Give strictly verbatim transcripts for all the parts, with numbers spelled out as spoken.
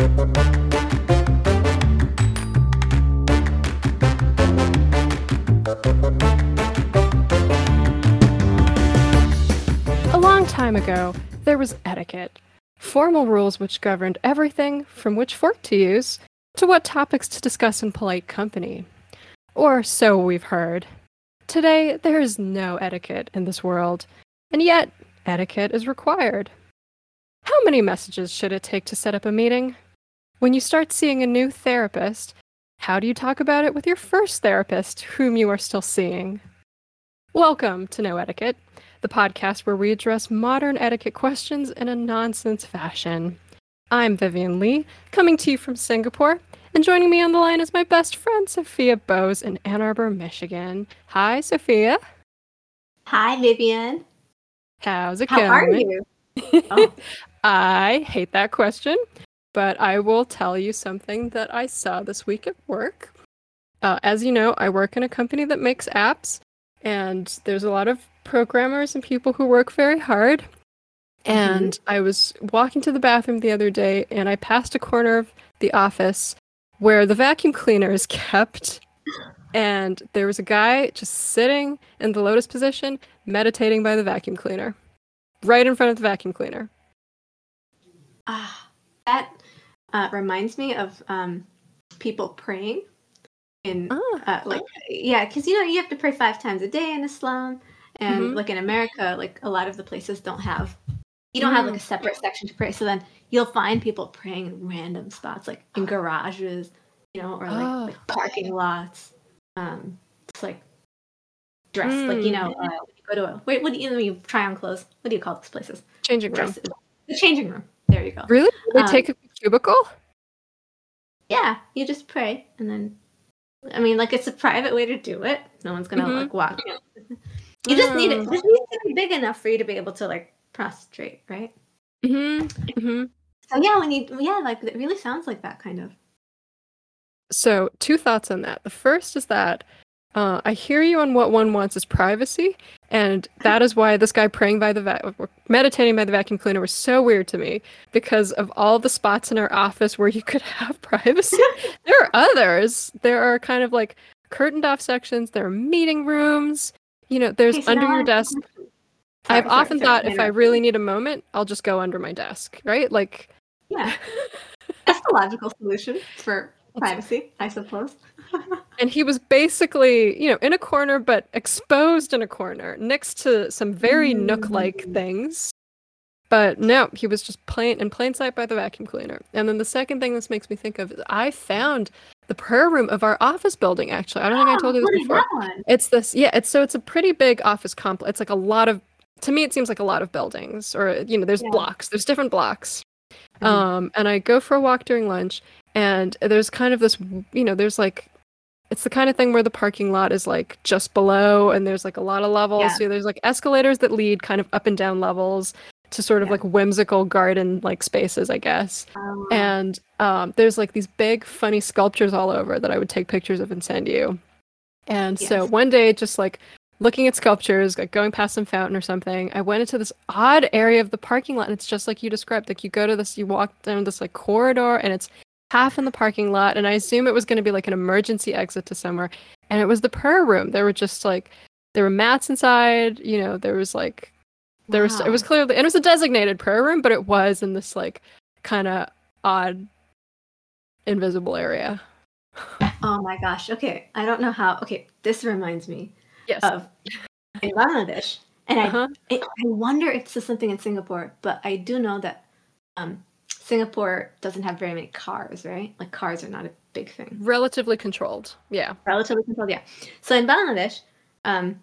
A long time ago, there was etiquette. Formal rules which governed everything from which fork to use to what topics to discuss in polite company. Or so we've heard. Today, there is no etiquette in this world, and yet etiquette is required. How many messages should it take to set up a meeting? When you start seeing a new therapist, how do you talk about it with your first therapist, whom you are still seeing? Welcome to No Etiquette, the podcast where we address modern etiquette questions in a nonsense fashion. I'm Vivian Lee, coming to you from Singapore, and joining me on the line is my best friend, Sophia Bose in Ann Arbor, Michigan. Hi, Sophia. Hi, Vivian. How's it How going? How are you? Oh. I hate that question, but I will tell you something that I saw this week at work. Uh, as you know, I work in a company that makes apps, and there's a lot of programmers and people who work very hard. And mm-hmm. I was walking to the bathroom the other day, and I passed a corner of the office where the vacuum cleaner is kept, and there was a guy just sitting in the lotus position, meditating by the vacuum cleaner, right in front of the vacuum cleaner. Ah, uh, that uh, reminds me of um, people praying in, ah. uh, like, yeah, because, you know, you have to pray five times a day in Islam, and, mm-hmm. like, in America, like, a lot of the places don't have, you don't mm. have, like, a separate section to pray, so then you'll find people praying in random spots, like, in garages, you know, or, like, oh. like parking lots, um, just, like, dressed, mm. like, you know, uh, when you go to a, wait, what do you, when you try on clothes, what do you call these places? Changing room. The changing room. There you go. Really? Do they um, take a cubicle? Yeah, you just pray, and then, I mean, like, it's a private way to do it. No one's gonna, mm-hmm. like, walk in. You just need it. This needs to be big enough for you to be able to, like, prostrate, right? Mm-hmm. Mm-hmm. So, yeah, when you, yeah, like, it really sounds like that, kind of. So, two thoughts on that. The first is that uh, I hear you on what one wants is privacy, and that is why this guy praying by the va- meditating by the vacuum cleaner was so weird to me, because of all the spots in our office where you could have privacy. There are others. There are kind of like curtained off sections. There are meeting rooms. You know, there's okay, so under your desk. Sorry, I've sorry, often sorry, thought sorry, if I really need a moment, I'll just go under my desk, right? Like, yeah, that's a logical solution for privacy, I suppose. And he was basically, you know, in a corner, but exposed in a corner next to some very mm. nook-like things. But no, he was just plain in plain sight by the vacuum cleaner. And then the second thing this makes me think of is I found the prayer room of our office building, actually. I don't oh, think I told you this before. It's this, yeah, it's so it's a pretty big office complex. It's like a lot of, to me, it seems like a lot of buildings, or, you know, there's yeah. blocks, there's different blocks. Mm-hmm. Um, and I go for a walk during lunch, and there's kind of this, you know, there's like, it's the kind of thing where the parking lot is like just below, and there's like a lot of levels. Yeah. So there's like escalators that lead kind of up and down levels to sort of yeah. like whimsical garden like spaces, I guess. Oh. And um, there's like these big funny sculptures all over that I would take pictures of and send you. And yes. so one day, just like looking at sculptures, like going past some fountain or something, I went into this odd area of the parking lot, and it's just like you described. Like you go to this, you walk down this like corridor, and it's half in the parking lot, and I assume it was going to be like an emergency exit to somewhere, and it was the prayer room. There were just like, there were mats inside, you know, there was like, there wow. was, it was clearly, and it was a designated prayer room, but it was in this like kind of odd, invisible area. Oh my gosh. Okay. I don't know how, okay, this reminds me yes. of in Bangladesh, and uh-huh. I, I wonder if this is something in Singapore, but I do know that, um, Singapore doesn't have very many cars, right? Like cars are not a big thing. Relatively controlled, yeah. Relatively controlled, yeah. So in Bangladesh, um,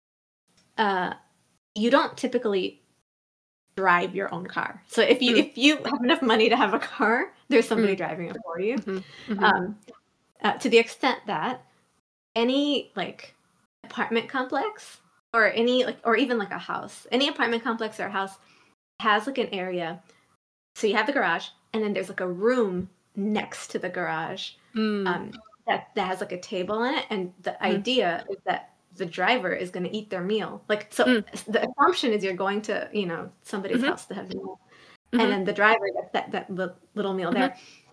uh, you don't typically drive your own car. So if you mm. if you have enough money to have a car, there's somebody mm. driving it for you. Mm-hmm. Mm-hmm. Um, uh, to the extent that any like apartment complex or any like or even like a house, any apartment complex or house has like an area. So you have the garage, and then there's like a room next to the garage mm. um, that, that has like a table in it. And the mm. idea is that the driver is going to eat their meal. Like, so mm. the assumption is you're going to, you know, somebody's mm-hmm. house to have a meal. Mm-hmm. And then the driver gets that, that little meal mm-hmm. there.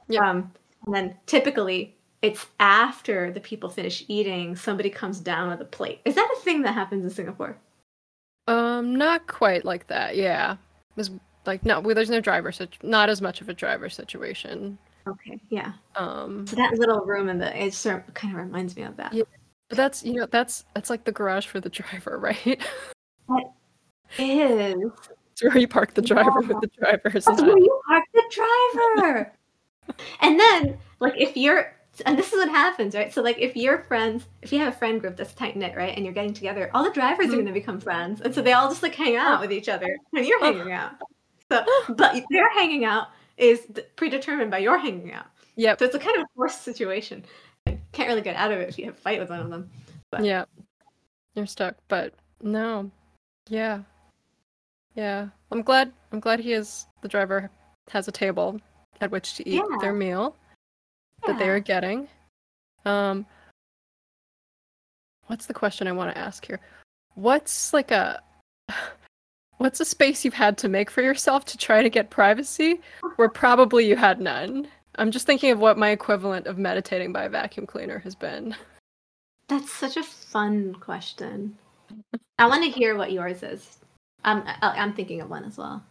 Yep. Um, and then typically it's after the people finish eating, somebody comes down with a plate. Is that a thing that happens in Singapore? Um, not quite like that. Yeah, there's like no, well, there's no driver, so not as much of a driver situation. Okay, yeah. Um, so that little room in the it sort of kind of reminds me of that. Yeah, but that's you know that's that's like the garage for the driver, right? That is. It's where you park the driver Yeah. with the driver's That's not. where you park the driver. And then, like, if you're, and this is what happens, right? So, like, if your friends, if you have a friend group that's tight knit, right, and you're getting together, all the drivers Mhm. are going to become friends, and so they all just like hang out with each other when you're Oh. hanging out. So, but their hanging out is d- predetermined by your hanging out. Yep. So it's a kind of forced situation. You can't really get out of it if you have a fight with one of them. But Yeah. You're stuck, but no. Yeah. Yeah. I'm glad I'm glad he is the driver has a table at which to eat Yeah. their meal that they Yeah. are getting. Um what's the question I want to ask here? What's like a what's a space you've had to make for yourself to try to get privacy where probably you had none? I'm just thinking of what my equivalent of meditating by a vacuum cleaner has been. That's such a fun question. I want to hear what yours is. Um, I, I'm thinking of one as well.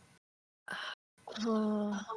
Uh,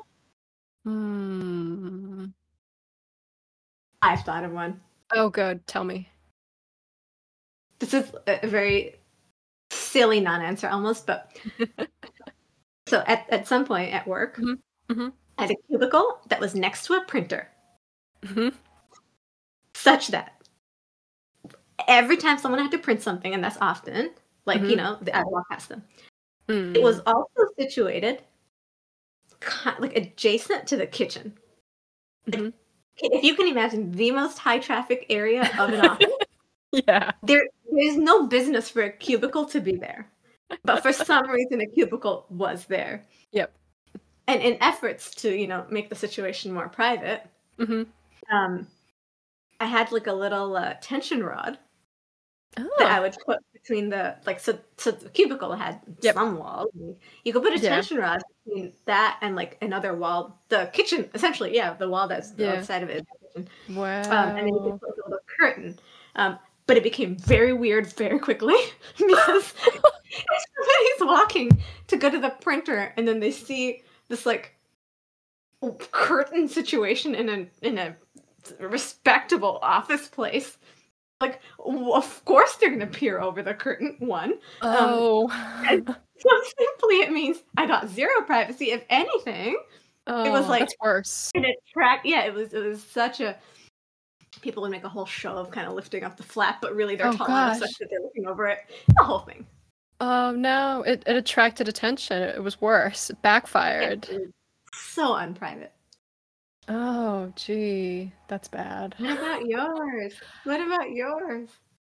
hmm. I've thought of one. Oh, good. Tell me. This is a very silly non-answer almost, but so at, at some point at work, Mhm, mhm. I had a cubicle that was next to a printer, Mhm. such that every time someone had to print something, and that's often, like, you Mhm. know, I walk past them. Mm. It was also situated ki- like adjacent to the kitchen. Mhm. If you can imagine the most high traffic area of an office, Yeah. there there's no business for a cubicle to be there. But for some reason a cubicle was there. Yep. And in efforts to, you know, make the situation more private, Mhm. um, I had like a little uh, tension rod Oh. that I would put between the like so so the cubicle had Yep. some walls. You could put a Yeah. tension rod between that and like another wall. The kitchen, essentially, yeah, the wall that's the Yeah. outside of it. Um, Wow. and then you could put a little curtain. Um, but it became very weird very quickly because somebody's walking to go to the printer and then they see this like curtain situation in a in a respectable office place. Like, w- of course they're gonna peer over the curtain. One, Oh. and so simply it means I got zero privacy. If anything, oh, it was like that's worse. it attract. Yeah, it was it was such a. People would make a whole show of kind of lifting up the flap, but really they're Oh, tall enough gosh. such that they're looking over it. The whole thing. Oh no, it, it attracted attention. It was worse. It backfired. It was so unprivate. Oh, gee, that's bad. What about yours? What about yours?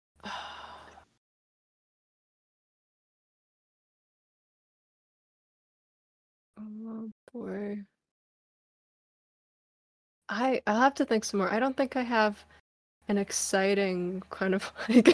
Oh boy. I I'll have to think some more. I don't think I have an exciting kind of like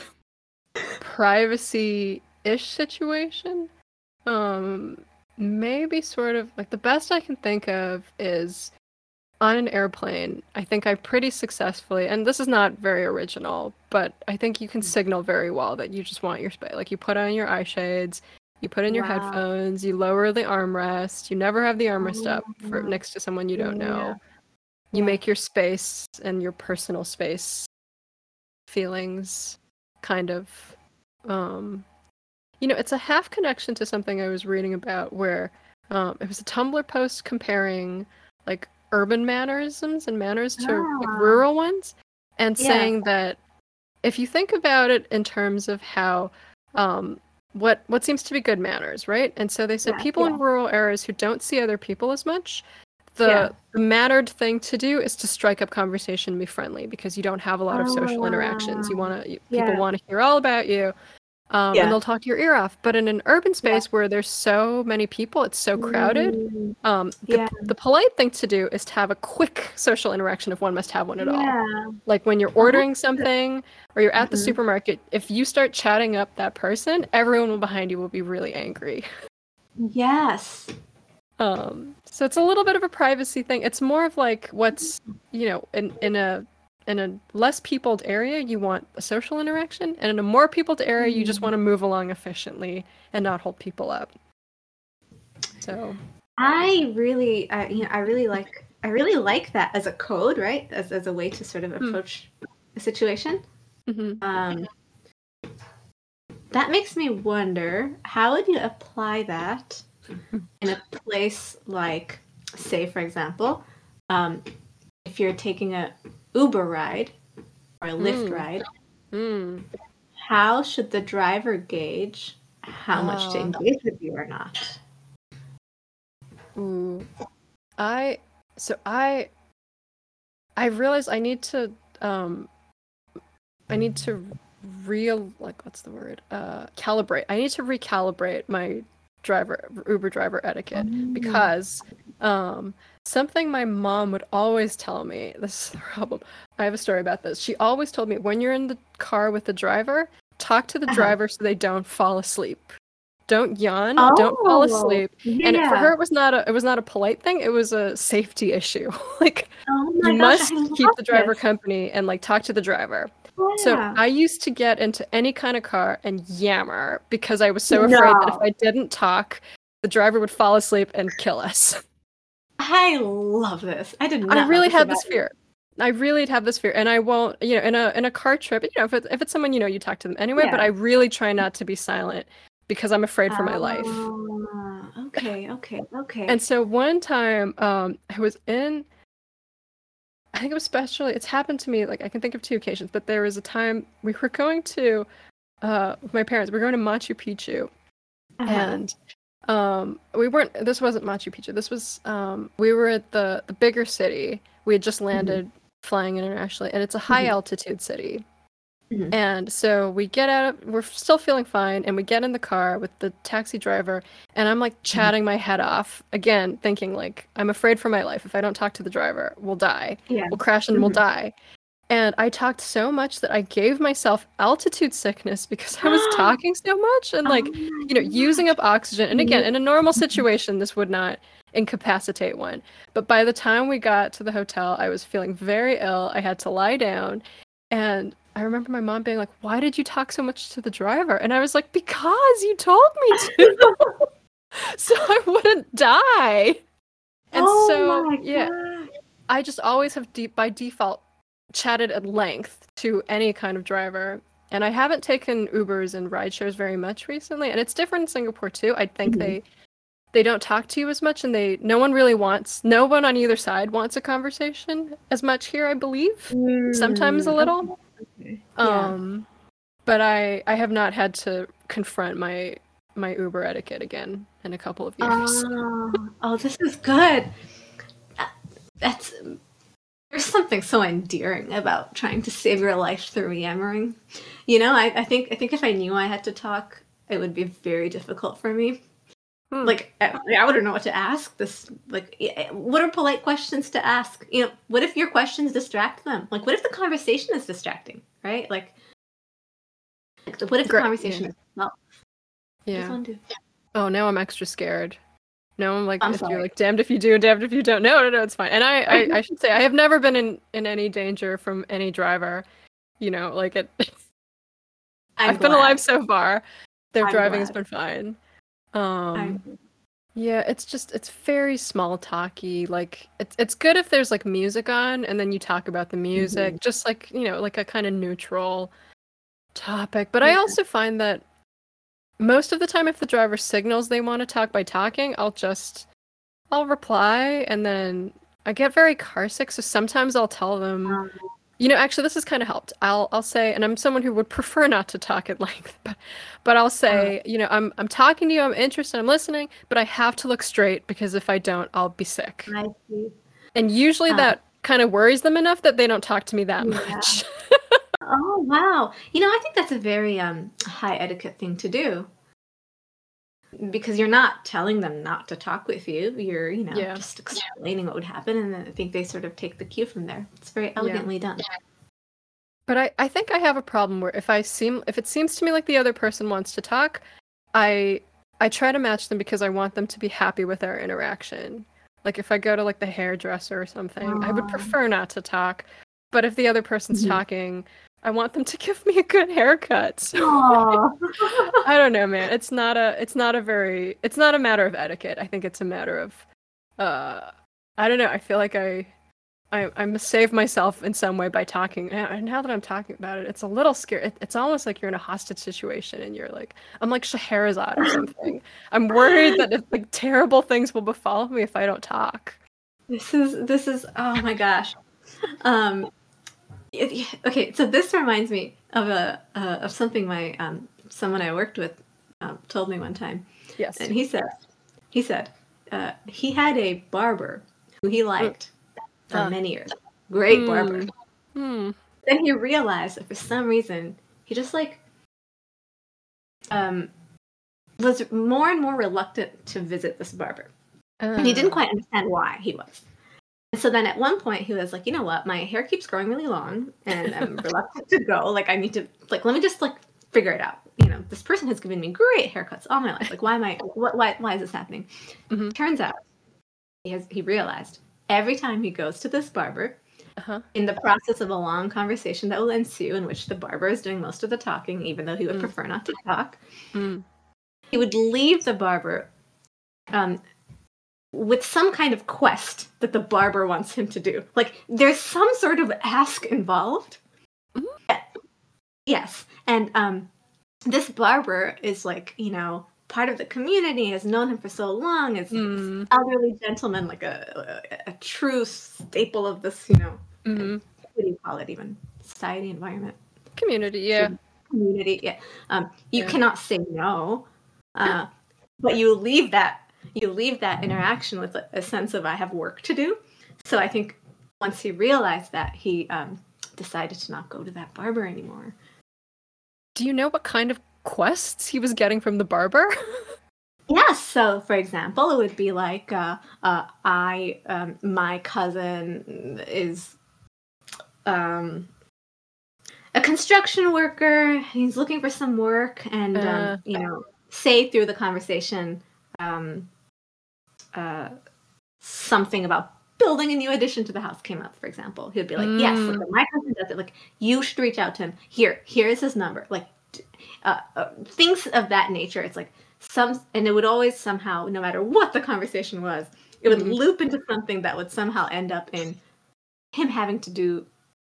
privacy-ish situation. Um, maybe sort of like the best I can think of is on an airplane. I think I pretty successfully, and this is not very original, but I think you can signal very well that you just want your space. Like you put on your eye shades, you put in your Wow. headphones, you lower the armrest. You never have the armrest up for Oh. next to someone you don't Yeah. know. You Yeah. make your space and your personal space feelings kind of um you know, it's a half connection to something I was reading about where um it was a Tumblr post comparing like urban mannerisms and manners to like, Ah. rural ones and Yeah. saying that if you think about it in terms of how um what what seems to be good manners, right? And so they said Yeah, people yeah. in rural areas who don't see other people as much, the, Yeah. the mannered thing to do is to strike up conversation and be friendly because you don't have a lot of social interactions. You want to people Yeah. want to hear all about you. Um, Yeah. and they'll talk your ear off. But in an urban space where there's so many people, it's so crowded. Mm. Um, the, Yeah. the polite thing to do is to have a quick social interaction if one must have one at all. Yeah. Like when you're ordering something or you're at the Mhm. supermarket, if you start chatting up that person, everyone behind you will be really angry. Yes. Um, so it's a little bit of a privacy thing. It's more of like what's, you know, in in a in a less peopled area, you want a social interaction, and in a more peopled area, you just want to move along efficiently and not hold people up. So I really, I, you know, I really like, I really like that as a code, right? As as a way to sort of approach mm. a situation. Mm-hmm. Um, that makes me wonder, how would you apply that in a place like, say, for example, um, if you're taking a Uber ride or a Lyft mm. ride, mm. how should the driver gauge how uh. much to engage with you or not? Ooh. I so I I realize I need to um I need to real like what's the word? Uh calibrate. I need to recalibrate my driver Uber driver etiquette oh. because um something my mom would always tell me, this is the problem. I have a story about this. She always told me when you're in the car with the driver, talk to the uh-huh. driver so they don't fall asleep. Don't yawn, oh, don't fall asleep. Yeah. And for her it was not a it was not a polite thing, it was a safety issue. Like oh you gosh, must keep the driver this. company and like talk to the driver. Yeah. So I used to get into any kind of car and yammer because I was so afraid no. that if I didn't talk, the driver would fall asleep and kill us. I love this. I did not I really have had this fear. I really have this fear, and I won't, you know, in a in a car trip, you know, if it's, if it's someone you know, you talk to them anyway. Yeah. But I really try not to be silent because I'm afraid for my uh, life. Okay, okay, okay. And so one time, um, I was in. I think it was especially. It's happened to me. Like I can think of two occasions, but there was a time we were going to, uh, with my parents. We were going to Machu Picchu, uh-huh. and. Um, we weren't, this wasn't Machu Picchu. This was, um, we were at the, the bigger city. We had just landed mm-hmm. flying internationally, and it's a high mm-hmm. altitude city. Mm-hmm. And so we get out, we're still feeling fine, and we get in the car with the taxi driver, and I'm like chatting mm-hmm. my head off again, thinking like, I'm afraid for my life. If I don't talk to the driver, we'll die. Yeah. We'll crash and mm-hmm. we'll die. And I talked so much that I gave myself altitude sickness because I was talking so much and like, oh you know, using up oxygen. And again, in a normal situation, this would not incapacitate one. But by the time we got to the hotel, I was feeling very ill. I had to lie down. And I remember my mom being like, why did you talk so much to the driver? And I was like, because you told me to. So I wouldn't die. And oh so, my yeah, God. I just always have deep by default chatted at length to any kind of driver, and I haven't taken Ubers and rideshares very much recently, and it's different in Singapore too. I think mm-hmm. they they don't talk to you as much, and they no one really wants no one on either side wants a conversation as much here, I believe. Mm, sometimes a little okay. um yeah. But I I have not had to confront my my Uber etiquette again in a couple of years. Uh, oh, this is good. That's There's something so endearing about trying to save your life through yammering. You know, I, I think I think if I knew I had to talk, it would be very difficult for me. Hmm. Like, I, I wouldn't know what to ask. This, like, what are polite questions to ask? You know, what if your questions distract them? Like, what if the conversation is distracting, right? Like, what if the Great. conversation yeah. is well? Yeah. Oh, now I'm extra scared. No, I'm like, I'm if sorry. you're like, damned if you do, damned if you don't. No, no, no, it's fine. And I, I, I should say, I have never been in, in any danger from any driver. You know, like it. I've glad. been alive so far. Their I'm driving glad. has been fine. Um, I'm... Yeah, it's just, it's very small talky. Like, it's it's good if there's like music on, and then you talk about the music, mm-hmm. just like, you know, like a kind of neutral topic. But yeah. I also find that most of the time, if the driver signals they want to talk by talking, I'll just, I'll reply, and then I get very car sick, so sometimes I'll tell them, um, you know, actually, this has kind of helped. I'll, I'll say, and I'm someone who would prefer not to talk at length, but, but I'll say, uh, you know, I'm, I'm talking to you, I'm interested, I'm listening, but I have to look straight because if I don't, I'll be sick. I see. And usually uh, that kind of worries them enough that they don't talk to me that yeah. much. Oh, wow. You know, I think that's a very um, high etiquette thing to do. Because you're not telling them not to talk with you. You're, you know, yeah. just explaining what would happen. And then I think they sort of take the cue from there. It's very elegantly yeah. done. But I, I think I have a problem where if I seem if it seems to me like the other person wants to talk, I I try to match them because I want them to be happy with our interaction. Like if I go to like the hairdresser or something, I would Aw. prefer not to talk. But if the other person's Mhm. talking, I want them to give me a good haircut. So Aw. I don't know, man. It's not a it's not a very it's not a matter of etiquette. I think it's a matter of uh I don't know. I feel like I I I must save myself in some way by talking. And now that I'm talking about it, it's a little scary. It, it's almost like you're in a hostage situation and you're like I'm like Scheherazade or something. I'm worried that if, like terrible things will befall me if I don't talk. This is this is oh my gosh. Um, it- okay, so this reminds me of a uh, of something my um someone I worked with um, told me one time, Yes. and he said he said uh, he had a barber who he liked for Ah. many years, great barber. Hmm. Then he realized that for some reason he just like um was more and more reluctant to visit this barber. And he didn't Uh, quite understand why he was. And so then at one point he was like, you know what, my hair keeps growing really long and I'm reluctant to go. Like I need to like let me just like figure it out. You know, this person has given me great haircuts all my life. Like why am I what why why is this happening? mhm. Turns out he has he realized every time he goes to this barber, Uh-huh. in the process of a long conversation that will ensue in which the barber is doing most of the talking, even though he would Mm. prefer not to talk, Mm. he would leave the barber um, with some kind of quest that the barber wants him to do. Like there's some sort of ask involved. Mhm. Yeah. Yes, and um, this barber is like you know part of the community, has known him for so long, is Mm. elderly gentleman, like a, a a true staple of this you know Mhm. what do you call it even society environment. Community, yeah. Community, yeah. Um, you Yeah. cannot say no, uh, but you leave that you leave that interaction with a, a sense of I have work to do. So I think once he realized that, he um, decided to not go to that barber anymore. Do you know what kind of quests he was getting from the barber? Yes. So, for example, it would be like, uh, uh, I, um, my cousin is um, a construction worker. He's looking for some work, and um, Uh. you know, say through the conversation, um, uh, something about building a new addition to the house came up. For example, he'd be like, "Yes, Mm. like, my cousin does it. Like, you should reach out to him. Here, here is his number. Like, uh, uh, things of that nature. It's like some, and it would always somehow, no matter what the conversation was, it would Mhm. loop into something that would somehow end up in him having to do.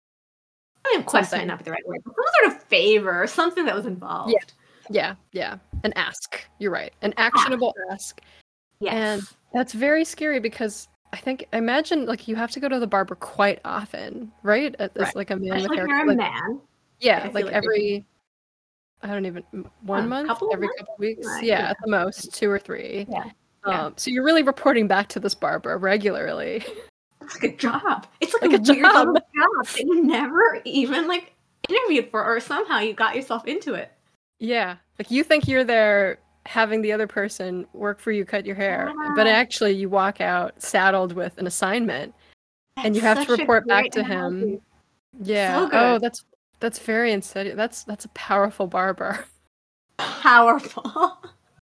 I mean, quest might Something. not be the right word, but some sort of favor or something that was involved. Yeah. Yeah, yeah. An ask. You're right. An actionable ask. Yes. And that's very scary because I think imagine like you have to go to the barber quite often, right? As Right. like a man Especially with if hair. you're a Like, man. yeah, I feel like like every I don't even m- one Um, month, couple of every months? couple weeks. Like, Yeah, yeah. at the most, two or three. Yeah. Yeah. Um, so you're really reporting back to this barber regularly. That's a good job. It's like, Like a, a weird job. little job that you never even like interviewed for, or somehow you got yourself into it. Yeah, like you think you're there having the other person work for you, cut your hair, but Yeah. actually you walk out saddled with an assignment, and you That's have to such a report back great to analogy. him. Yeah. So Oh, good. that's that's very insidious. That's that's a powerful barber. Powerful.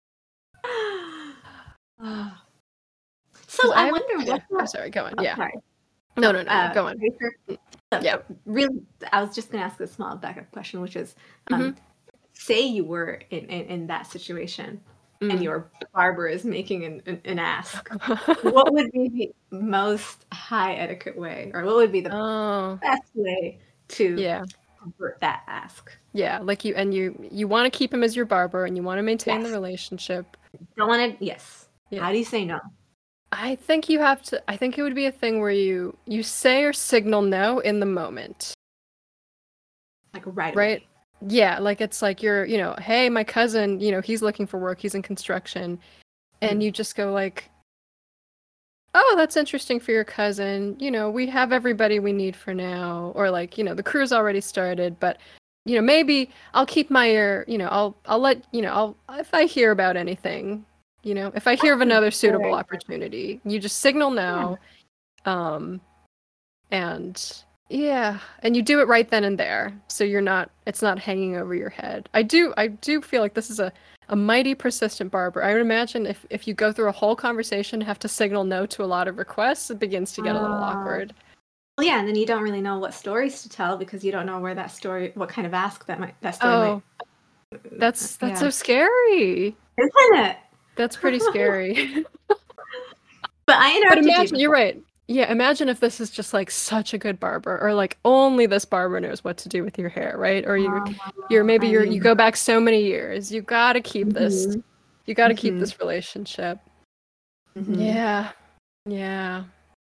Ah. So 'Cause I, have- wonder yeah. what. I'm the- sorry. Go on. oh, Yeah. Sorry. No, no, no. no, Uh, Go on. are you sure? So, Yeah. Really, I was just going to ask a small backup question, which is, um, Mhm. say you were in, in, in that situation, and Mm. your barber is making an, an, an ask. What would be the most high etiquette way, or what would be the Oh. best way to Yeah. convert that ask? Yeah. Like you and you you want to keep him as your barber, and you want to maintain the Yes. relationship. Don't want to. Yes. Yeah. How do you say no? I think you have to. I think it would be a thing where you you say or signal no in the moment. Like right Right? away. Yeah, like it's like you're, you know, hey, my cousin, you know, he's looking for work, he's in construction, and Mm. you just go like, oh, that's interesting for your cousin. You know, we have everybody we need for now, or like, you know, the crew's already started, but you know, maybe I'll keep my ear, you know, I'll I'll let, you know, I'll if I hear about anything, you know, if I hear of another suitable opportunity, you just signal no. Um and yeah, and you do it right then and there, so you're not it's not hanging over your head. I do I do feel like this is a a mighty persistent barber. I would imagine if, if you go through a whole conversation, have to signal no to a lot of requests, it begins to get a little Uh, awkward. Well, yeah, and then you don't really know what stories to tell because you don't know where that story, what kind of ask that might that story Oh, might. that's that's Yeah. so scary. Isn't it? That's pretty scary. But I But interrupted imagine, you. you're right. Yeah, imagine if this is just like such a good barber, or like only this barber knows what to do with your hair, right? Or you, you're maybe I you're you mean, go back so many years. You gotta keep this. mhm, You gotta keep mhm, this relationship. mhm. Yeah, yeah,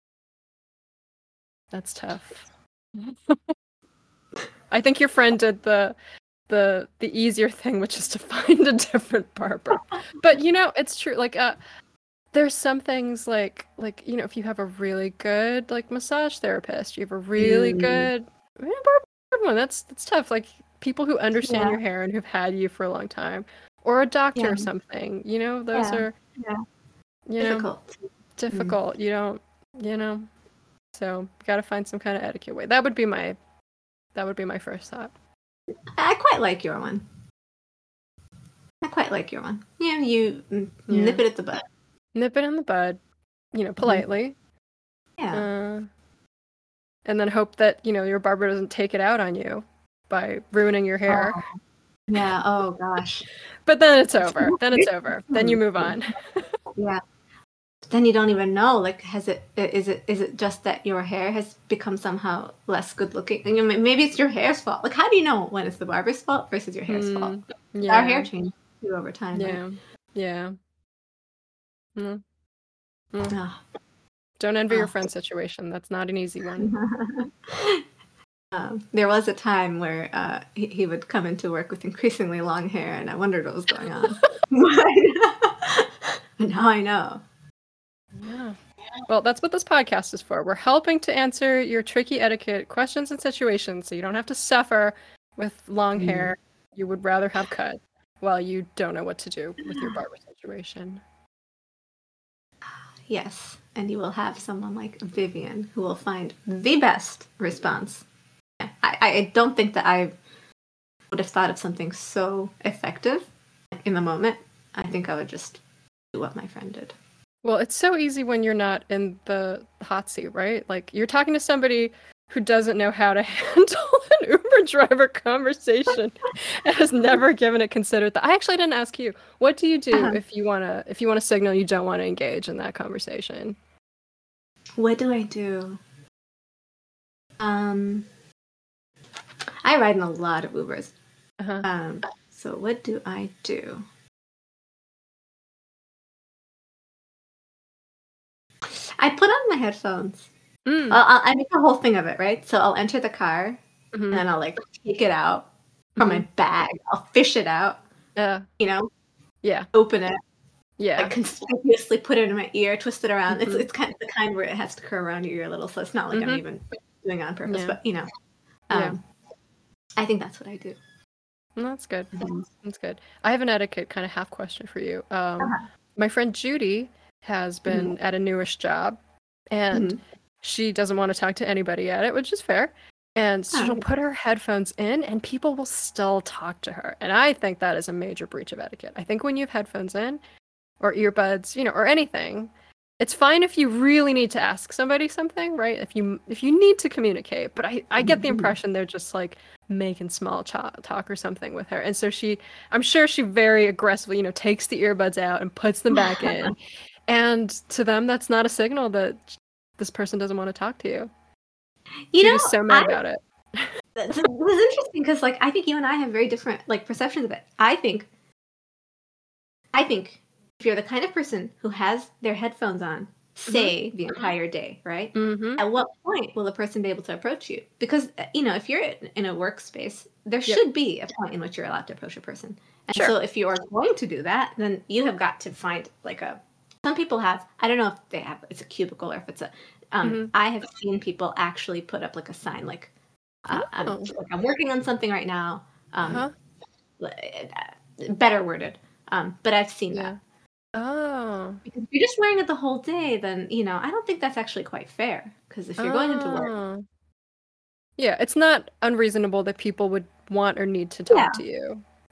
that's tough. I think your friend did the the the easier thing, which is to find a different barber. But you know, it's true. Like, uh, there's some things like like you know, if you have a really good like massage therapist, you have a really Mm, good eh, barber one. That's that's tough. Like people who understand yeah, your hair and who've had you for a long time, or a doctor yeah, or something. You know, those yeah, are yeah. you know Difficult. Mm. difficult. You don't you know. So you got to find some kind of etiquette way. That would be my that would be my first thought. I quite like your one. I quite like your one. Yeah, you mm, Yeah. nip it at the bud. Nip it in the bud, you know, politely. Yeah. Uh, and then hope that, you know, your barber doesn't take it out on you by ruining your hair. Oh, yeah. Oh gosh. But then it's over. Then it's over. Then you move on. Yeah. But then you don't even know. Like, has it? Is it? Is it just that your hair has become somehow less good looking? And you know, maybe it's your hair's fault. Like, how do you know when it's the barber's fault versus your hair's Mm, fault? yeah. Our hair changes too over time. Yeah. Right? Yeah. Mm. Mm. Oh. Don't envy Oh. your friend's situation. That's not an easy one. Um, there was a time where uh, he, he would come into work with increasingly long hair, and I wondered what was going on. But now I know. Yeah. Well, that's what this podcast is for. We're helping to answer your tricky etiquette questions and situations so you don't have to suffer with long Mm. hair you would rather have cut while you don't know what to do with your barber situation. Yes, and you will have someone like Vivian who will find the best response. I, I don't think that I would have thought of something so effective in the moment. I think I would just do what my friend did. Well, it's so easy when you're not in the hot seat, right? Like you're talking to somebody who doesn't know how to handle an Uber driver conversation and has never given it considered thought. I actually didn't ask you. What do you do Uh-huh. if you wanna if you wanna signal you don't want to engage in that conversation? What do I do? Um, I ride in a lot of Ubers. Uh-huh. Um, so what do I do? I put on my headphones. Mm. I'll, I'll, I make a whole thing of it, right? So I'll enter the car, Mhm. and then I'll like take it out from my bag. I'll fish it out, Yeah. you know, Yeah. open it, Yeah. like conspicuously put it in my ear, twist it around. It's Mhm. it's kind of the kind where it has to curl around your ear a little, so it's not like Mhm. I'm even doing it on purpose, Yeah. but you know, Yeah. um, I think that's what I do. Well, that's good. Mhm. That's good. I have an etiquette kind of half question for you. Um, Uh-huh. my friend Judy has been at a newish job, and Mhm. she doesn't want to talk to anybody at it, which is fair. And so she'll Oh. put her headphones in, and people will still talk to her. And I think that is a major breach of etiquette. I think when you have headphones in, or earbuds, you know, or anything, it's fine if you really need to ask somebody something, right? If you if you need to communicate. But I, I get the Mhm. impression they're just like making small ch- talk or something with her. And so she, I'm sure she very aggressively, you know, takes the earbuds out and puts them back in. And to them, that's not a signal that this person doesn't want to talk to you. You know, Judy's so mad I, about it. This this is interesting because, like, I think you and I have very different like perceptions of it. I think, I think if you're the kind of person who has their headphones on, say the entire day, right? Mm-hmm. At what point will the person be able to approach you? Because uh, you know, if you're in in a workspace, there Yep. should be a point in which you're allowed to approach a person. And Sure. so, if you are going to do that, then you have got to find like a. Some people have. I don't know if they have. It's a cubicle or if it's a. Um, Mhm. I have seen people actually put up like a sign, like, uh, I'm, Oh. like, I'm working on something right now. Um, Uh-huh. uh, Better worded. Um, but I've seen Yeah. that. Oh. Because if you're just wearing it the whole day, then, you know, I don't think that's actually quite fair. Because if you're going into work, Oh. Yeah, it's not unreasonable that people would want or need to talk Yeah. to you.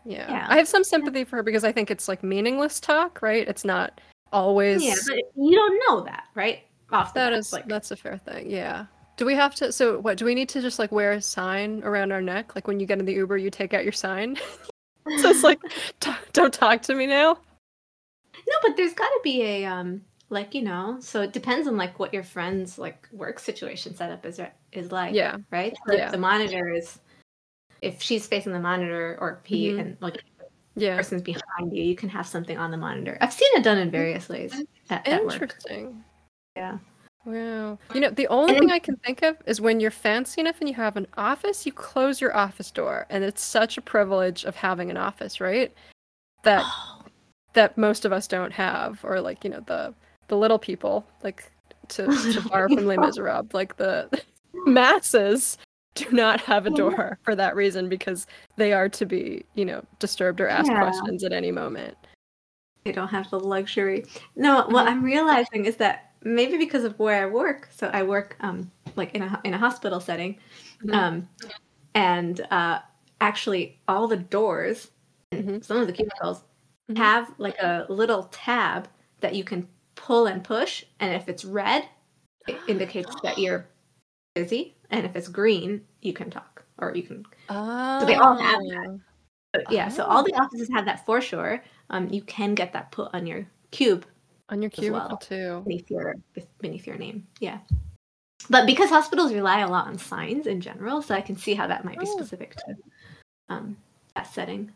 Yeah. Yeah. I have some sympathy for her because I think it's like meaningless talk, right? It's not always. Yeah, but you don't know that, right? Off the That bat, is like that's a fair thing. Yeah. Do we have to? So what? Do we need to just like wear a sign around our neck? Like when you get in the Uber, you take out your sign. So it's like, "T- don't talk to me now. no, but there's got to be a um, like you know. So it depends on like what your friend's like work situation setup is is like, Yeah. right? So Yeah. if the monitor is, if she's facing the monitor or he Mhm. and like the Yeah. person's behind you, you can have something on the monitor. I've seen it done in various ways at, at work. Interesting. Yeah. Wow. You know, the only And thing then- I can think of is when you're fancy enough and you have an office, you close your office door, and it's such a privilege of having an office, right? That that most of us don't have, or like, you know, the the little people, like to, to borrow from Les Miserables, like the masses do not have a door for that reason because they are to be, you know, disturbed or asked Yeah. questions at any moment. They don't have the luxury. No, what Mhm. I'm realizing is that maybe because of where I work, so I work um like in a in a hospital setting, Mhm. um, and uh, actually all the doors, and Mhm. some of the cubicles Mhm. have like a little tab that you can pull and push, and if it's red, it indicates that you're busy, and if it's green, you can talk or you can. Oh. So they all have that. But yeah, so all the offices have that for sure. Um, you can get that put on your cube On your as cubicle well. too. beneath your beneath your name. Yeah. But because hospitals rely a lot on signs in general, so I can see how that might be Oh. specific to um, that setting.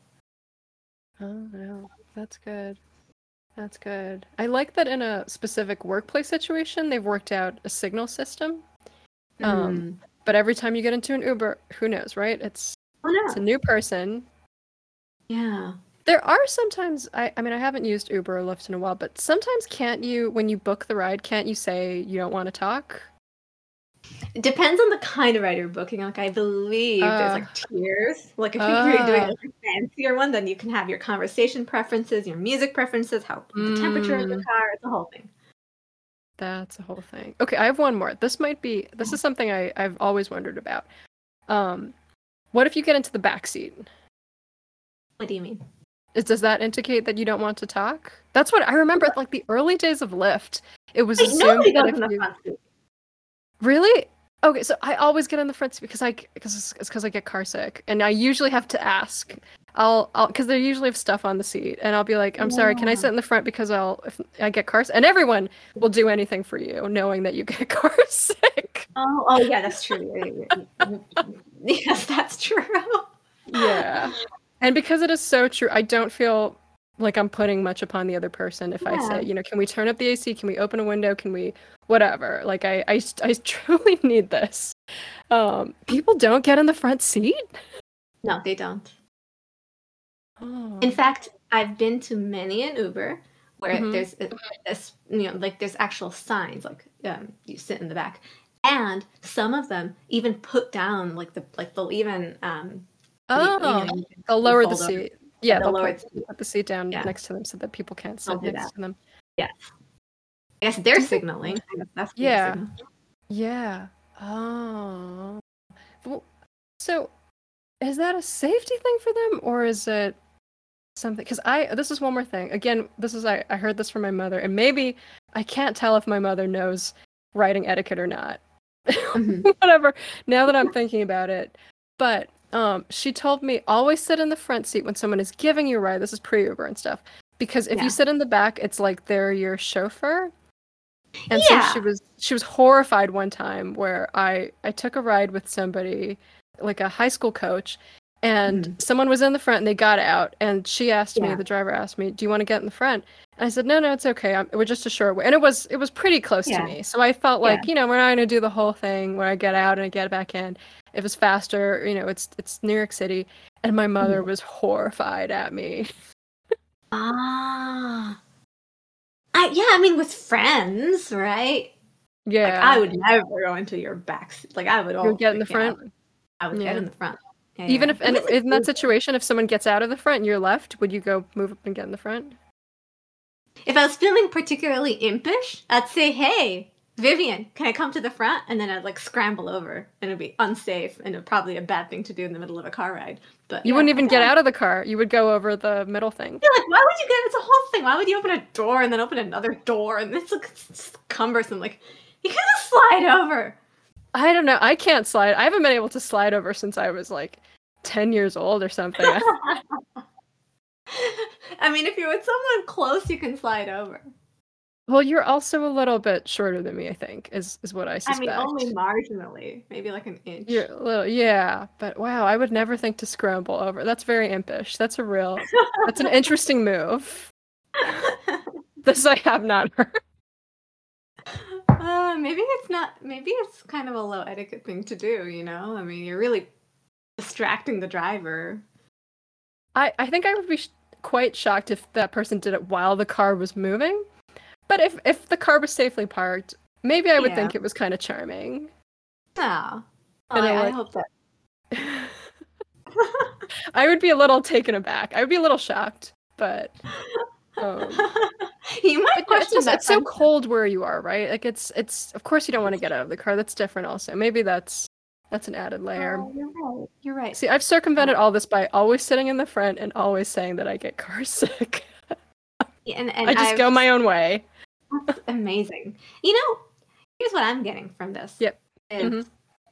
Oh no, that's good. That's good. I like that in a specific workplace situation, they've worked out a signal system. Um, Mm. but every time you get into an Uber, who knows, right? It's Oh no. it's a new person. Yeah. There are sometimes I I mean I haven't used Uber or Lyft in a while, but sometimes can't you when you book the ride, can't you say you don't want to talk? It depends on the kind of ride you're booking. Like I believe there's Uh, like tiers. Like if you're doing ah. like a fancier one, then you can have your conversation preferences, your music preferences, how the temperature of the Mm. car, it's a whole thing. That's a whole thing. Okay, I have one more. This might be this is something I, I've always wondered about. Um, what if you get into the back seat? What do you mean? Is, does that indicate that you don't want to talk? That's what I remember at like the early days of Lyft. It was Wait, assumed nobody that goes if in the you front seat. really okay, so I always get in the front seat because I because it's because I get car sick, and I usually have to ask. I'll I'll because they usually have stuff on the seat, and I'll be like, I'm sorry, can I Yeah. sit in the front because I'll if I get car sick, and everyone will do anything for you, knowing that you get car sick. Oh, oh yeah, that's true. Yeah, yeah, yeah. Yes, that's true. Yeah. And because it is so true, I don't feel like I'm putting much upon the other person if I Yeah. say, you know, can we turn up the A C? Can we open a window? Can we whatever? Like I I, I truly need this. Um, people don't get in the front seat? No, they don't. Oh. In fact, I've been to many an Uber where Mhm. there's a, a s- you know like there's actual signs like um, you sit in the back, and some of them even put down like the like they'll even um you- you know, Oh, you can they'll lower the fold over. seat. Yeah, they'll they'll lower put, the seat. put the seat down Yeah. next to them so that people can't They'll sit do next that. to them. Yes, I guess they're Do you think- signaling. I guess that's their Yeah. signal. Yeah. Oh. Well, so is that a safety thing for them, or is it something? Because I this is one more thing. Again, this is I, I heard this from my mother, and maybe I can't tell if my mother knows riding etiquette or not. Mhm. Whatever. Now that I'm thinking about it, but um, she told me always sit in the front seat when someone is giving you a ride. This is pre-Uber and stuff. Because if Yeah. you sit in the back, it's like they're your chauffeur. And Yeah. so she was she was horrified one time where I I took a ride with somebody, like a high school coach, and Mhm. someone was in the front and they got out, and she asked me, Yeah. the driver asked me, "Do you want to get in the front?" And I said, "No, no, it's okay. I'm, we're just a short way." And it was it was pretty close Yeah. to me, so I felt Yeah. like you know we're not going to do the whole thing where I get out and I get back in. If it's faster, you know, it's it's New York City, and my mother Mhm. was horrified at me. Ah. I, yeah, I mean, with friends, right? Yeah, Like, I would never go into your back seat. Like, I would you always would get in the yeah, I front. would, I would Yeah. get in the front. Yeah, Even yeah. if, and it's a in that group- situation, if someone gets out of the front and you're left, would you go move up and get in the front? if I was feeling particularly impish, I'd say, "Hey, Vivian, can I come to the front? And then I'd like scramble over, and it'd be unsafe and it'd probably a bad thing to do in the middle of a car ride. But you yeah, wouldn't even I get know. out of the car. You would go over the middle thing. Yeah, like why would you get? It's a whole thing. Why would you open a door and then open another door? And it's like it's cumbersome. Like you can just slide over. I don't know. I can't slide. I haven't been able to slide over since I was like ten years old or something. I mean, if you're with someone close, you can slide over. Well, you're also a little bit shorter than me, I think, is is what I suspect. I mean, only marginally, maybe like an inch. You're a little, yeah, but wow, I would never think to scramble over. That's very impish. That's a real, that's an interesting move. This I have not heard. Uh, maybe it's not, maybe it's kind of a low etiquette thing to do, you know? I mean, you're really distracting the driver. I, I think I would be sh- quite shocked if that person did it while the car was moving. But if, if the car was safely parked, maybe I would Yeah. think it was kind of charming. Oh, And I, I I like- hope that. I would be a little taken aback. I would be a little shocked, but um, You might But no, it's question just that. it's so some- cold where you are, right? Like it's it's of course you don't want to get out of the car. That's different also. Maybe that's that's an added layer. Oh, you're right. You're right. See, I've circumvented all this by always sitting in the front and always saying that I get car sick. Yeah, and, and I just I've- go my own way. That's amazing. You know, here's what I'm getting from this. Yep. Is Mhm.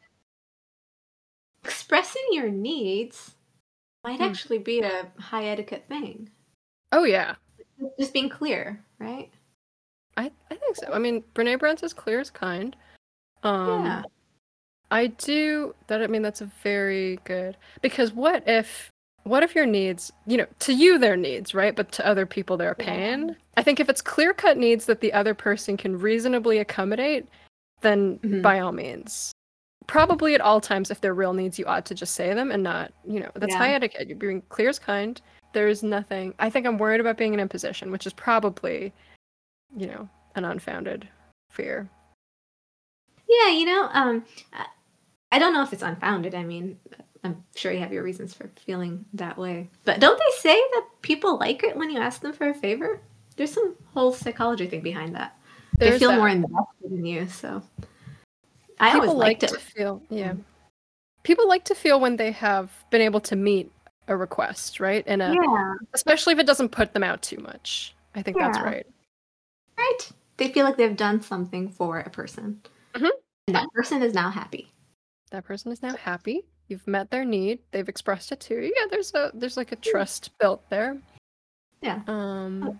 expressing your needs might Hmm. actually be a high etiquette thing. Oh yeah. Just being clear, right? I, I think so. I mean, Brene Brown says clear is kind. Um Yeah. I do that I mean that's a very good because what if what if your needs, you know, to you they're needs, right? But to other people they're a Yeah. pain. I think if it's clear-cut needs that the other person can reasonably accommodate, then Mhm. by all means. Probably at all times if they're real needs you ought to just say them and not, you know, that's Yeah. high etiquette. You're being clear as kind. There is nothing. I think I'm worried about being in imposition, which is probably, you know, an unfounded fear. Yeah, you know, um, I- I don't know if it's unfounded. I mean, I'm sure you have your reasons for feeling that way. But don't they say that people like it when you ask them for a favor? There's some whole psychology thing behind that. They There's feel that. more invested in you, so. I People always like liked to it. feel, yeah. People like to feel when they have been able to meet a request, right? And a, Yeah, especially if it doesn't put them out too much. I think that's Yeah. right. right? They feel like they've done something for a person. Mhm. And that person is now happy. That person is now happy. You've met their need. They've expressed it to you. Yeah, there's a there's like a trust built there. Yeah. Um.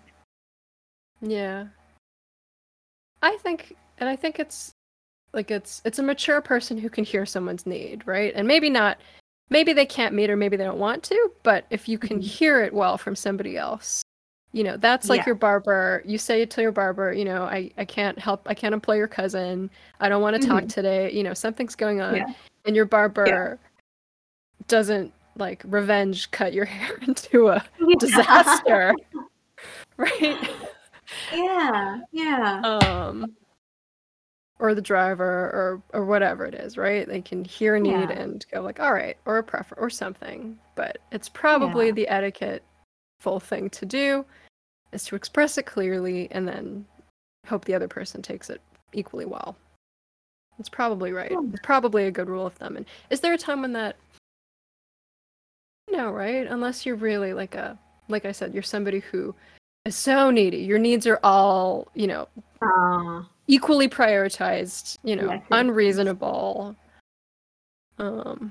Yeah. I think, and I think it's like it's it's a mature person who can hear someone's need, right? And maybe not, maybe they can't meet or maybe they don't want to, but if you can Mhm. hear it well from somebody else, you know, that's like Yeah. your barber. You say it to your barber, you know, I I can't help, I can't employ your cousin. I don't want to talk Mhm. today. You know, something's going on, Yeah. and your barber doesn't like revenge cut your hair into a disaster, right? Yeah, yeah. um or the driver or or whatever it is, right? They can hear a need Yeah. and go like, all right, or a prefer or something. But it's probably Yeah. the etiquette full thing to do is to express it clearly and then hope the other person takes it equally well. It's probably right. Yeah. It's probably a good rule of thumb. And is there a time when that no, right? Unless you're really like a like I said, you're somebody who is so needy. Your needs are all, you know, Uh, equally prioritized, you know, Yes, yes. unreasonable. Um,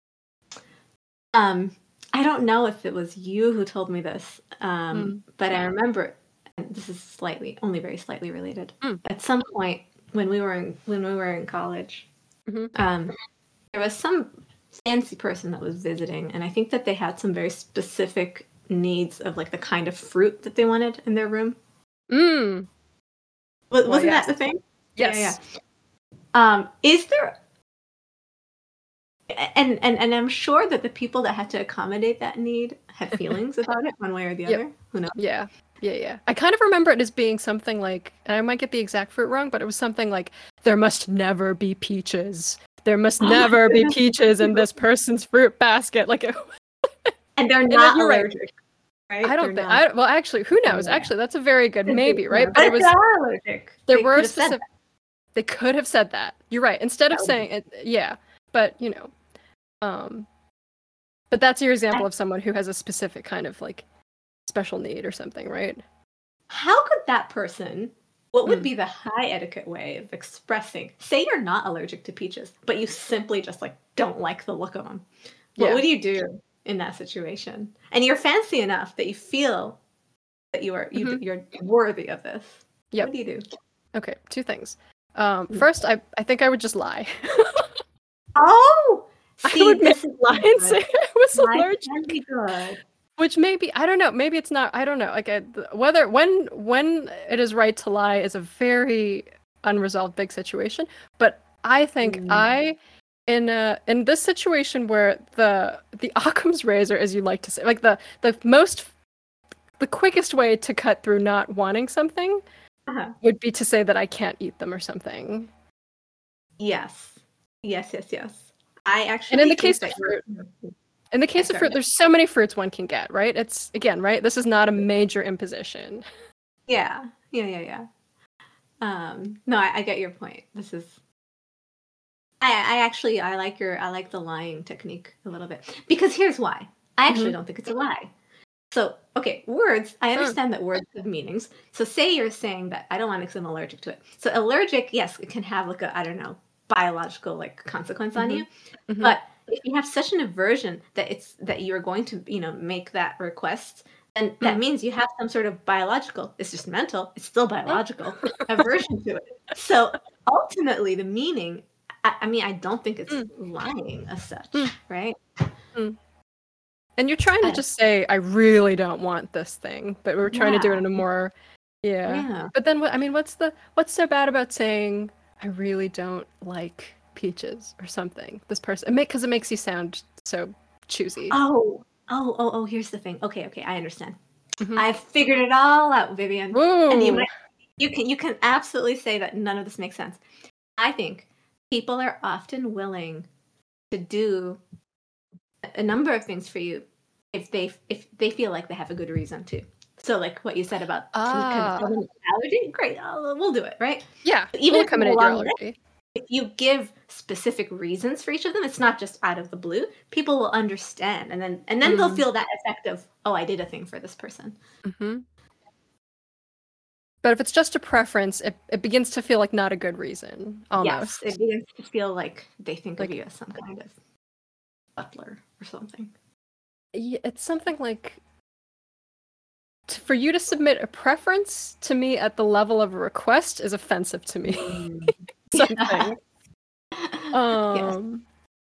um, I don't know if it was you who told me this, um, Mm. but I remember, and this is slightly, only very slightly related. Mm. At some point when we were in, when we were in college, Mhm. um, there was some fancy person that was visiting, and I think that they had some very specific needs of like the kind of fruit that they wanted in their room. mm, Was, Well, wasn't yes. that the thing? yes. Yeah, yeah. Um, is there? And, and and I'm sure that the people that had to accommodate that need had feelings about it one way or the Yep. other. Who knows? Yeah. Yeah, yeah. I kind of remember it as being something like, and I might get the exact fruit wrong, but it was something like, there must never be peaches. There must Oh my never be goodness. peaches in this person's fruit basket. Like, it, And they're then not you're right. allergic. Right? I don't They're think. not. I, well, actually, who knows? Yeah. actually, that's a very good maybe, right? But But it if was they are allergic. there they were could have said specific. They could have said that. You're right. Instead of That would saying it, yeah. But you know, um, but that's your example of someone who has a specific kind of like special need or something, right? How could that person? What would Mm. be the high etiquette way of expressing? Say you're not allergic to peaches, but you simply just like don't like the look of them. What Yeah. would you do in that situation? And you're fancy enough that you feel that you are you, Mhm. you're worthy of this. Yep. What do you do? Okay, two things. Um, Mm. first, I I think I would just lie. Oh, see, I would make this is lie and say good. I was Lies allergic. can be good. Which maybe I don't know. Maybe it's not. I don't know. Like I, whether when when it is right to lie is a very unresolved big situation. But I think Mm. I, in a in this situation where the the Occam's razor, as you like to say, like the the most the quickest way to cut through not wanting something Uh-huh. would be to say that I can't eat them or something. Yes, yes, yes, yes. I actually. And in the think case that of you're- fruit, in the case Yeah, of fruit, sorry. there's so many fruits one can get, right? It's again, right? This is not a major imposition. Yeah, yeah, yeah, yeah. Um, no, I, I get your point. This is. I, I actually I like your I like the lying technique a little bit because here's why. I actually Mhm. don't think it's a lie. So okay, words. I understand that words have meanings. So say you're saying that I don't want it because I'm allergic to it. So allergic, yes, it can have like a I don't know biological like consequence on Mhm. you. Mhm. But if you have such an aversion that it's that you're going to you know make that request, then that Mm. means you have some sort of biological. It's just mental. It's still biological aversion to it. So ultimately, the meaning. I, I mean, I don't think it's Mm. lying as such, Mm. right? And you're trying to I- just say, I really don't want this thing, but we're trying to do it Yeah. in a more, yeah. Yeah. But then, what? I mean, what's the what's so bad about saying I really don't like peaches or something? This person, it make because it makes you sound so choosy. Oh, oh, oh, oh. Here's the thing. Okay, okay, I understand. Mhm. I've figured it all out, Vivian. Woo! And you might, you can, you can absolutely say that none of this makes sense. I think people are often willing to do a number of things for you if they if they feel like they have a good reason to. So, like what you said about Ah. kind of allergy, great, I'll, we'll do it, right? Yeah, But even we'll if you accommodate your allow that, allergy. if you give specific reasons for each of them, it's not just out of the blue. People will understand, and then and then they'll Mm. feel that effect of, oh, I did a thing for this person. hmm But if it's just a preference, it, it begins to feel like not a good reason, almost. Yes, it begins to feel like they think Like- of you as some kind of butler or something. Yeah, it's something like t- for you to submit a preference to me at the level of a request is offensive to me. Something. Um,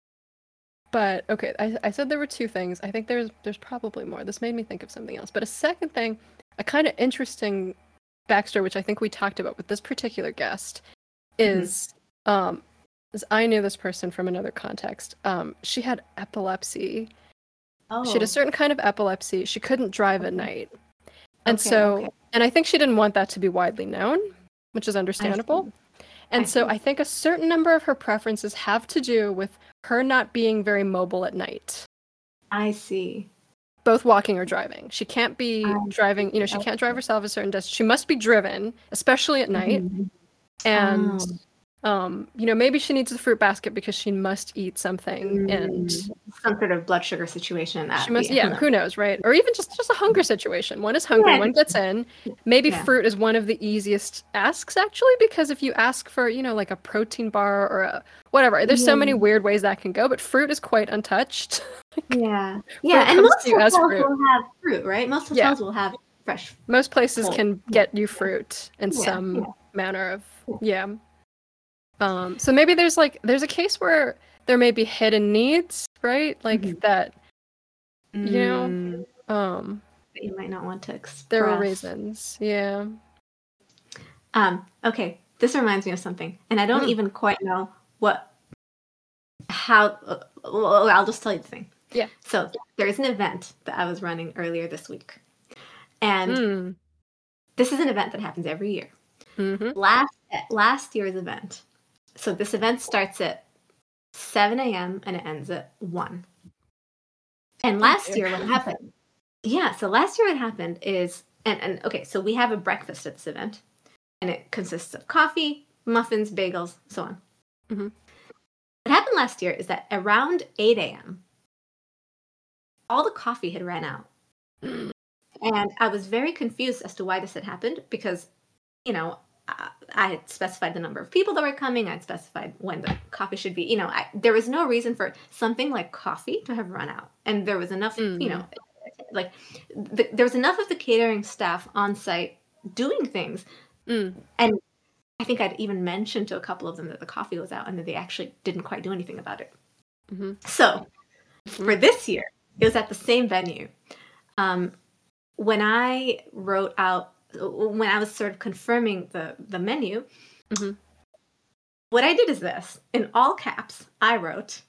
but okay, I, I said there were two things. I think there's there's probably more. This made me think of something else. But a second thing, a kind of interesting backstory, which I think we talked about with this particular guest, is um, is I knew this person from another context. Um, she had epilepsy. Oh, She had a certain kind of epilepsy. She couldn't drive at Okay. night. And Okay, so, okay. and I think she didn't want that to be widely known, which is understandable. see. And I so see. I think a certain number of her preferences have to do with her not being very mobile at night, I see. both walking or driving. She can't be I driving, you know, she can't drive herself a certain distance. She must be driven, especially at night. Mhm. And Oh. um, you know, maybe she needs the fruit basket because she must eat something and Mm. Some sort of blood sugar situation. That she must, yeah, yeah, who knows? who knows, right? Or even just just a hunger situation. One is hungry, Yeah. one gets in. Maybe Yeah. fruit is one of the easiest asks, actually, because if you ask for, you know, like a protein bar or a whatever, there's so many Yeah. weird ways that can go, but fruit is quite untouched. Yeah, yeah, and comes most to you as hotels fruit. will have fruit, right? Most Yeah. hotels will have fresh. Most places Cool. can get you fruit in Yeah, some yeah. manner of, yeah. Um, so maybe there's like, there's a case where there may be hidden needs, right? Like Mhm. that, you know, Mm, um, that you might not want to express. there are reasons, yeah. Um, okay, this reminds me of something, and I don't Mm. even quite know what, how. Uh, well, I'll just tell you the thing. Yeah. So there's an event that I was running earlier this week, and Mm. this is an event that happens every year. Mm-hmm. Last last year's event. So this event starts at seven a.m. and it ends at one. And last dear. year what happened? Yeah, so last year what happened is and, and okay, so we have a breakfast at this event, and it consists of coffee, muffins, bagels, so on. Mm-hmm. What happened last year is that around eight a.m., all the coffee had ran out. And I was very confused as to why this had happened because, you know, I, I had specified the number of people that were coming. I'd specified when the coffee should be. You know, I, there was no reason for something like coffee to have run out. And there was enough, mm-hmm. you know, like the, there was enough of the catering staff on site doing things. Mm. And I think I'd even mentioned to a couple of them that the coffee was out and that they actually didn't quite do anything about it. Mm-hmm. So for this year, it was at the same venue. Um, when I wrote out, when I was sort of confirming the, the menu, mm-hmm. what I did is this. In all caps, I wrote,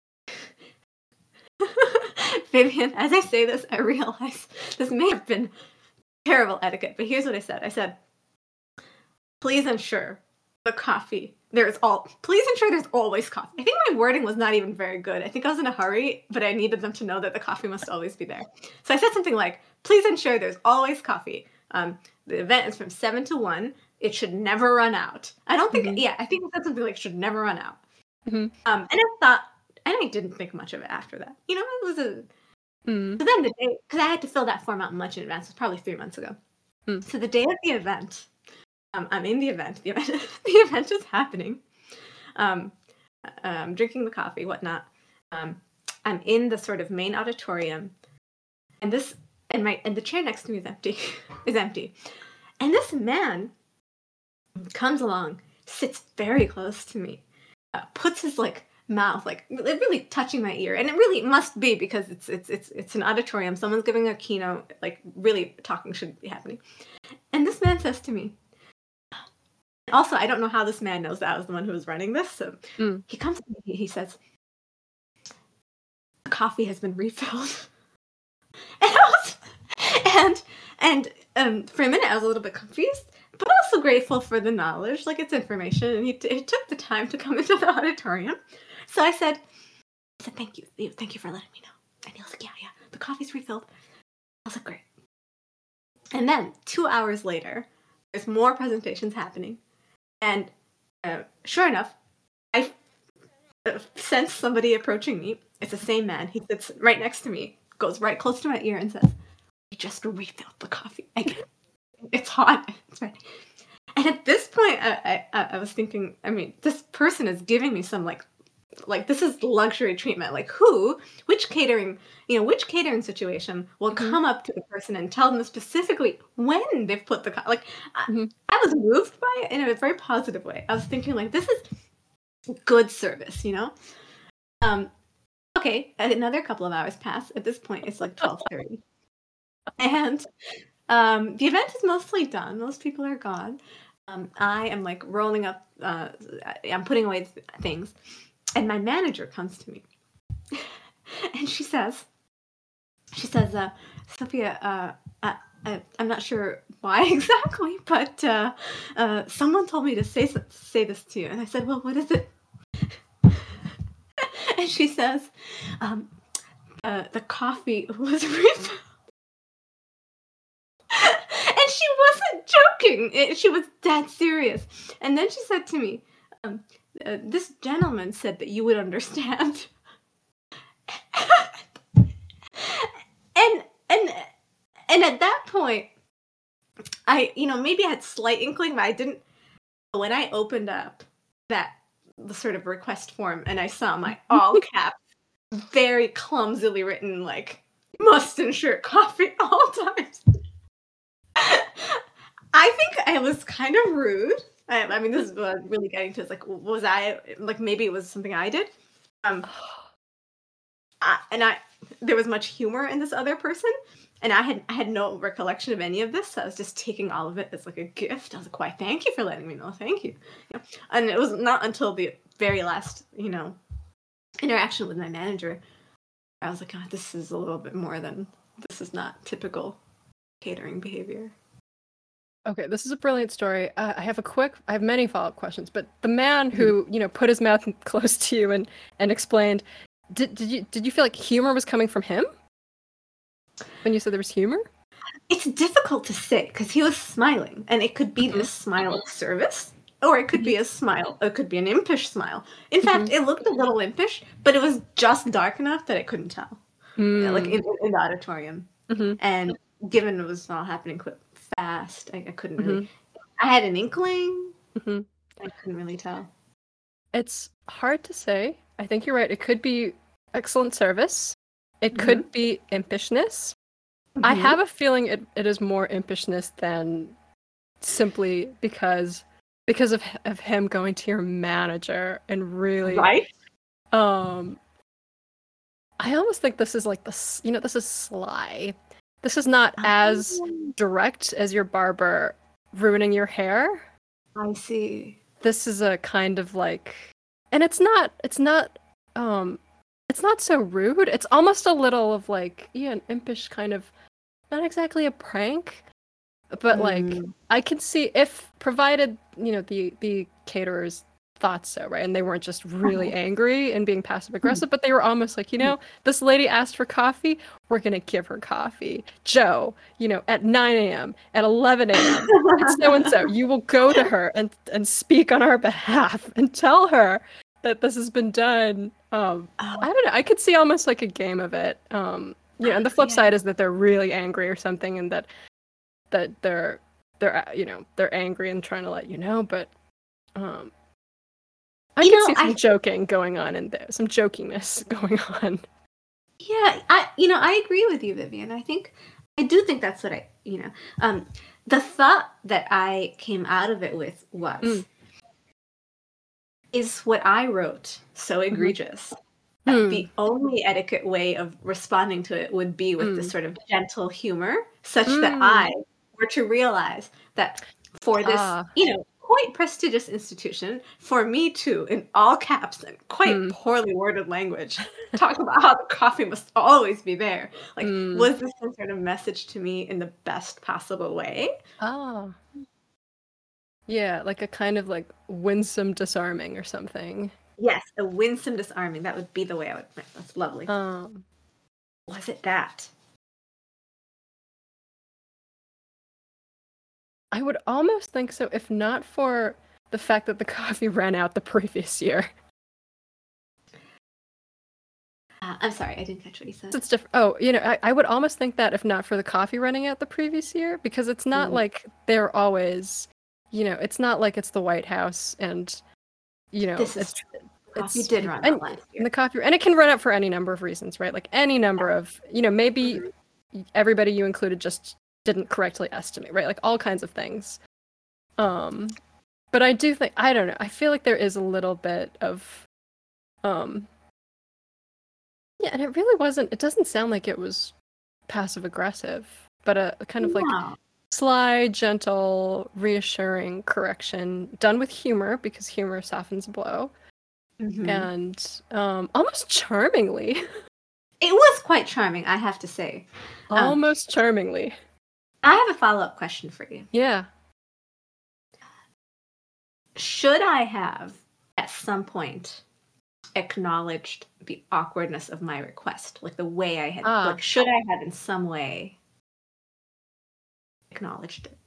Vivian, as I say this, I realize this may have been terrible etiquette, but here's what I said. I said, please ensure the coffee, there's all, please ensure there's always coffee. I think my wording was not even very good. I think I was in a hurry, but I needed them to know that the coffee must always be there. So I said something like, please ensure there's always coffee. Um, the event is from seven to one. It should never run out. I don't think, mm-hmm. yeah, I think I said something like should never run out. Mm-hmm. Um, and I thought, and I didn't think much of it after that. You know, it was a, mm. so then the day, because I had to fill that form out much in advance. It was probably three months ago. Mm. So the day of the event, um, I'm in the event. The event, the event is happening. Um, I'm drinking the coffee, whatnot. Um, I'm in the sort of main auditorium, and this, and my, and the chair next to me is empty, is empty. And this man comes along, sits very close to me, uh, puts his like mouth like really touching my ear, and it really must be because it's it's it's it's an auditorium. Someone's giving a keynote, like really talking should be happening. And this man says to me. Also, I don't know how this man knows that I was the one who was running this. So mm. he comes to me, he says, the coffee has been refilled. And I was, and, and um, for a minute I was a little bit confused, but also grateful for the knowledge, like it's information. And he, t- he took the time to come into the auditorium. So I said, I said, thank you. Thank you for letting me know. And he was like, yeah, yeah, the coffee's refilled. I was like, great. And then two hours later, there's more presentations happening. And uh, sure enough, I uh, sense somebody approaching me. It's the same man. He sits right next to me, goes right close to my ear and says, we just refilled the coffee. Again. It's hot. It's ready. And at this point, I, I, I was thinking, I mean, this person is giving me some, like, like, this is luxury treatment. Like, who, which catering, you know, which catering situation will mm-hmm. come up to the person and tell them specifically when they've put the, co- like, mm-hmm. I, I was moved by it in a very positive way. I was thinking, like, this is good service, you know? Um, okay, another couple of hours pass. At this point, it's like twelve thirty. And um, the event is mostly done. Most people are gone. Um, I am, like, rolling up, uh, I'm putting away th- things. And my manager comes to me, and she says, she says, uh, Sophia, uh, I, I, I'm not sure why exactly, but uh, uh, someone told me to say say this to you. And I said, well, what is it? And she says, um, uh, the coffee was refilled. And she wasn't joking. It, she was dead serious. And then she said to me, um, Uh, this gentleman said that you would understand. and and and at that point, I, you know, maybe I had slight inkling, but I didn't. When I opened up that the sort of request form and I saw my all caps, very clumsily written, like, must ensure coffee at all times. I think I was kind of rude. I, I mean, this is what I'm really getting to. It's like, was I, like, maybe it was something I did. Um, I, and I, there was much humor in this other person, and I had I had no recollection of any of this, so I was just taking all of it as, like, a gift. I was like, why, thank you for letting me know, thank you. you know? And it was not until the very last, you know, interaction with my manager, I was like, oh, this is a little bit more than, this is not typical catering behavior. Okay, this is a brilliant story. Uh, I have a quick, I have many follow-up questions, but the man who, you know, put his mouth close to you and, and explained, did did you did you feel like humor was coming from him? When you said there was humor? It's difficult to say, because he was smiling, and it could be mm-hmm. this smile of service. or it could be a smile. It could be an impish smile. In Mm-hmm. fact, it looked a little impish, but it was just dark enough that I couldn't tell. Mm. Like in, in the auditorium. Mm-hmm. And given it was all happening quick, fast, I, I couldn't Mm-hmm. really. I had an inkling. Mm-hmm. I couldn't really tell. It's hard to say. I think you're right. It could be excellent service. It Mm-hmm. could be impishness. Mm-hmm. I have a feeling it, it is more impishness than simply because because of of him going to your manager and really right. Um, I almost think this is like this. You know, this is sly. This is not as Oh, direct as your barber ruining your hair. I see. This is a kind of like, and it's not. It's not. Um, it's not so rude. It's almost a little of like, yeah, an impish kind of, not exactly a prank, but like Mm. I can see if provided you know the the caterers thought so, right, and they weren't just really Uh-huh. angry and being passive aggressive, but they were almost like, you know, this lady asked for coffee, we're gonna give her coffee. Joe, you know, at nine a.m., at eleven a.m., it's so and so. You will go to her and and speak on our behalf and tell her that this has been done. Um, Oh, I don't know. I could see almost like a game of it. Um, you know, and the flip yeah. side is that they're really angry or something, and that that they're they're uh, you know they're angry and trying to let you know. But um, I You could know, see some I joking going on in there, some jokiness going on. yeah, I you know I agree with you, Vivian. I think I do think that's what I you know um the thought that I came out of it with was Mm. is what I wrote so egregious that Mm. the only etiquette way of responding to it would be with this Mm. sort of gentle humor, such that Mm. I were to realize that for this, Ah. you know, quite prestigious institution, for me too, in all caps and quite Mm. poorly worded language, talk about how the coffee must always be there. Like, Mm. was this some sort of message to me in the best possible way? Ah. Yeah, like a kind of like winsome disarming or something. Yes, a winsome disarming. That would be the way I would. That's lovely. Um, Was it that? I would almost think so, if not for the fact that the coffee ran out the previous year. Uh, I'm sorry, I didn't catch what you said. It's different. Oh, you know, I, I would almost think that if not for the coffee running out the previous year, because it's not Mm. like they're always, you know, it's not like it's the White House and, you know, This is it's, true. it's Coffee did run and, out last year. and the coffee, and it can run out for any number of reasons, right? Like any number of, you know, maybe Mhm. everybody you included just didn't correctly estimate, right? Like all kinds of things. Um, but I do think, I don't know, I feel like there is a little bit of, um, yeah, and it really wasn't, it doesn't sound like it was passive aggressive, but a, a kind of like Wow. sly, gentle, reassuring correction done with humor, because humor softens a blow, Mhm. and um, almost charmingly. It was quite charming, I have to say. Um, almost charmingly. I have a follow-up question for you. Yeah. Should I have, at some point, acknowledged the awkwardness of my request? Like the way I had, Ah. like, should I have in some way acknowledged it?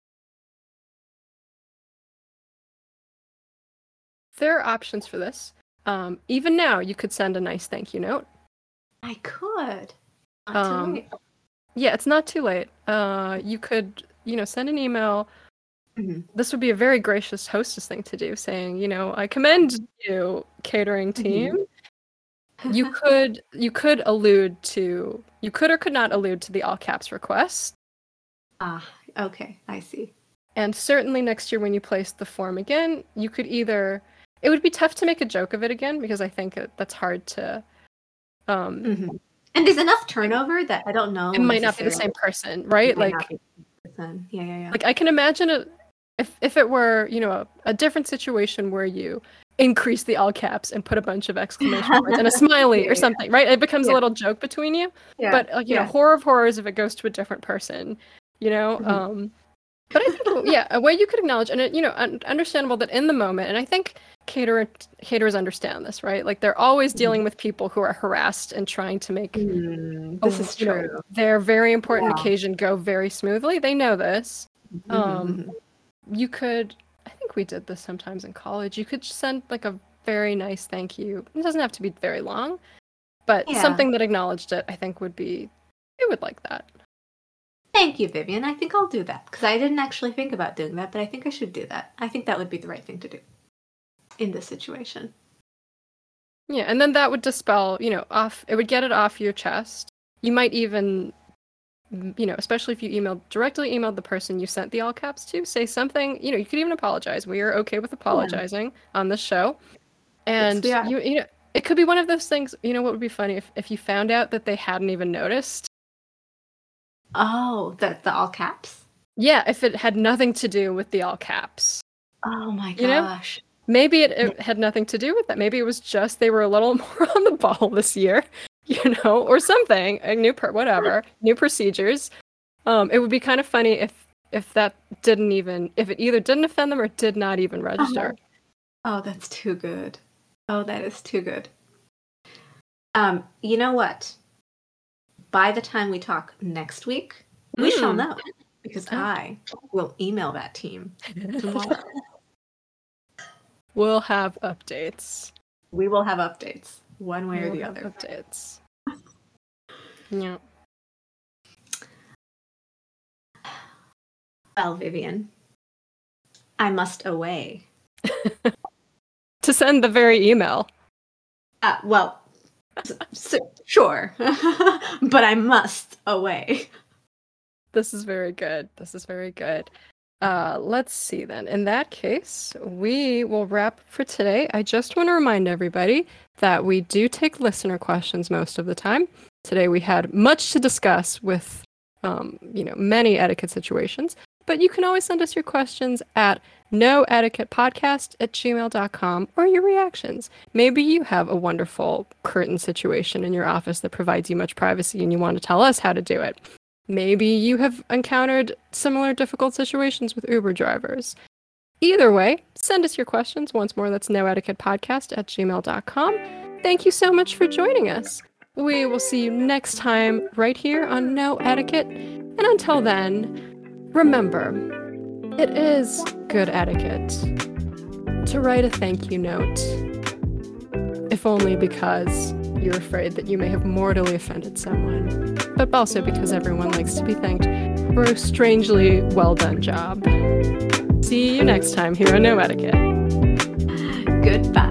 There are options for this. Um, even now, you could send a nice thank you note. I could. Not Um, too late. Yeah, it's not too late. Uh, you could, you know, send an email. Mhm. This would be a very gracious hostess thing to do, saying, you know, I commend you, catering team. You could, you could allude to, you could or could not allude to the all caps request. Ah, okay, I see. And certainly next year when you place the form again, you could either, it would be tough to make a joke of it again, because I think that that's hard to, um, Mhm. And there's enough turnover that I don't know. it might not be the same person, right? It might Like, not be the same person. Yeah, yeah, yeah. like I can imagine a, if if it were, you know, a, a different situation where you increase the all caps and put a bunch of exclamation points and a smiley Yeah, or yeah. something, right? It becomes Yeah. a little joke between you. Yeah, But like, you know, yeah. horror of horrors if it goes to a different person, you know. Mhm. Um, but I think, yeah, a way you could acknowledge, and it, you know, un- understandable that in the moment, and I think caterer caterers understand this, right? Like they're always Mhm. dealing with people who are harassed and trying to make Mm, a- this is you know, true. their very important Yeah. occasion go very smoothly. They know this. Mhm, Um, mhm. you could, I think we did this sometimes in college. You could send like a very nice thank you. It doesn't have to be very long, but Yeah. something that acknowledged it, I think would be, I would like that. Thank you, Vivian. I think I'll do that because I didn't actually think about doing that, but I think I should do that. I think that would be the right thing to do in this situation. Yeah, and then that would dispel, you know, off, it would get it off your chest. You might even, you know, especially if you emailed, directly emailed the person you sent the all caps to, say something, you know, you could even apologize. We are okay with apologizing yeah. on this show. And, yes, you, you know, it could be one of those things, you know, what would be funny if, if you found out that they hadn't even noticed. Oh, the, the all caps? Yeah, if it had nothing to do with the all caps. Oh my gosh. You know? Maybe it, it had nothing to do with that. Maybe it was just they were a little more on the ball this year, you know, or something. A new per whatever, new procedures. Um, it would be kind of funny if if that didn't even if it either didn't offend them or did not even register. Oh, oh that's too good. Oh, that is too good. Um, you know what? By the time we talk next week, mm. we shall know because oh. I will email that team tomorrow. We'll have updates. We will have updates, one way we'll or the other. Updates. Yeah. Well, Vivian, I must away. To send the very email. Uh, well, so, sure, but I must away. This is very good. This is very good. Uh, let's see then. In that case, we will wrap for today. I just want to remind everybody that we do take listener questions most of the time. Today we had much to discuss with, um, you know, many etiquette situations, but you can always send us your questions at noetiquettepodcast at gmail dot com or your reactions. Maybe you have a wonderful curtain situation in your office that provides you much privacy and you want to tell us how to do it. Maybe you have encountered similar difficult situations with Uber drivers. Either way, send us your questions. Once more, that's noetiquettepodcast at gmail dot com. Thank you so much for joining us. We will see you next time right here on No Etiquette. And until then, remember, it is good etiquette to write a thank you note, if only because you're afraid that you may have mortally offended someone, but also because everyone likes to be thanked for a strangely well done job. See you next time here on No Etiquette. Goodbye.